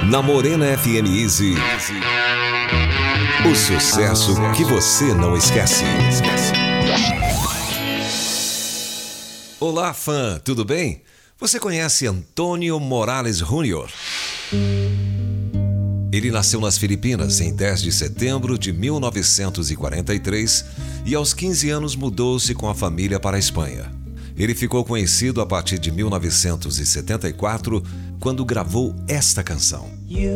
Na Morena FM Easy, o sucesso que você não esquece. Olá, fã, tudo bem? Você conhece Antônio Morales Júnior? Ele nasceu nas Filipinas em 10 de setembro de 1943 e aos 15 anos mudou-se com a família para a Espanha. Ele ficou conhecido a partir de 1974, quando gravou esta canção.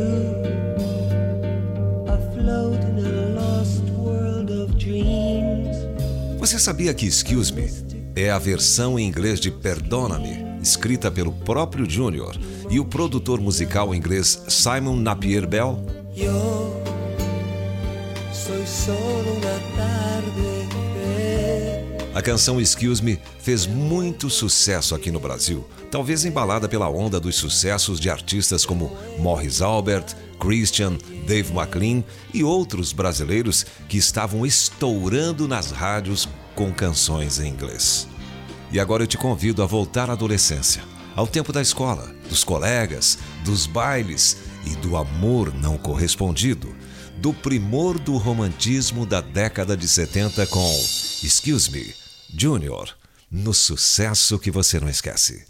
Você sabia que Excuse Me é a versão em inglês de Perdona-me, escrita pelo próprio Júnior e o produtor musical inglês Simon Napier Bell? A canção Excuse Me fez muito sucesso aqui no Brasil, talvez embalada pela onda dos sucessos de artistas como Morris Albert, Christian, Dave McLean e outros brasileiros que estavam estourando nas rádios com canções em inglês. E agora eu te convido a voltar à adolescência, ao tempo da escola, dos colegas, dos bailes e do amor não correspondido, do primor do romantismo da década de 70 com Excuse Me, Júnior, no sucesso que você não esquece.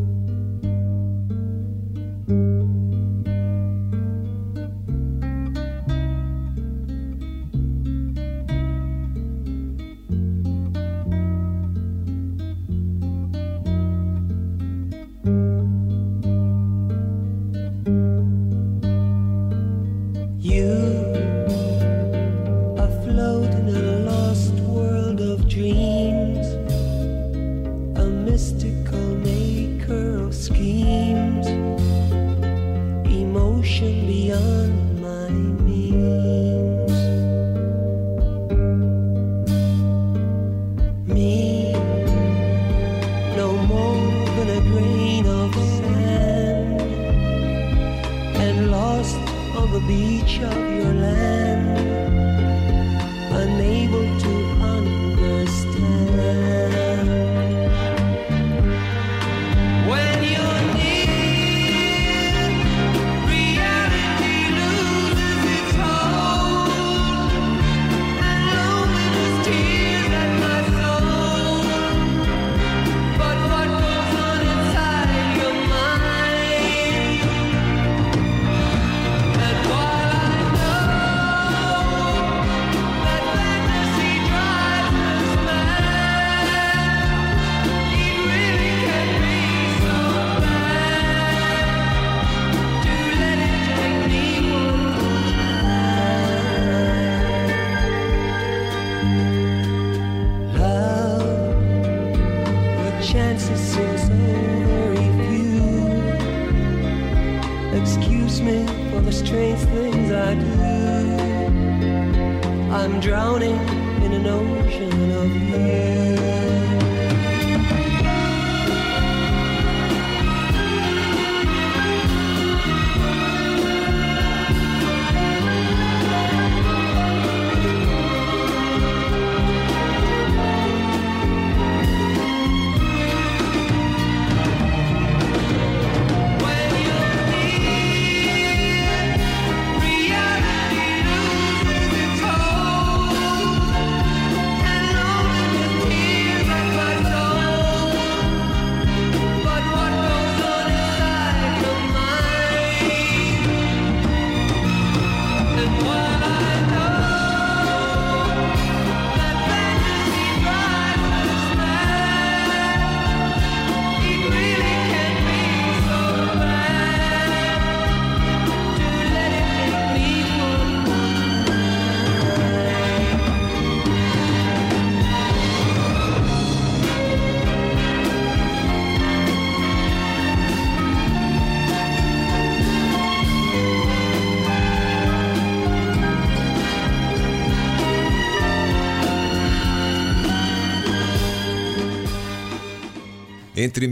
Entre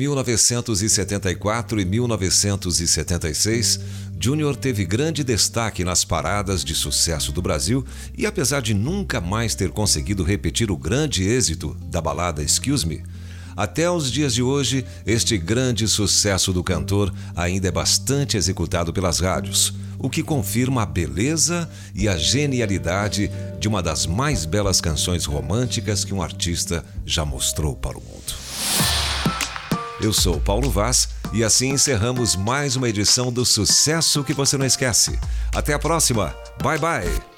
1974 e 1976, Júnior teve grande destaque nas paradas de sucesso do Brasil e, apesar de nunca mais ter conseguido repetir o grande êxito da balada Excuse Me, Até os dias de hoje, este grande sucesso do cantor ainda é bastante executado pelas rádios, o que confirma a beleza e a genialidade de uma das mais belas canções românticas que um artista já mostrou para o mundo. Eu sou Paulo Vaz e assim encerramos mais uma edição do Sucesso que Você Não Esquece. Até a próxima. Bye, bye.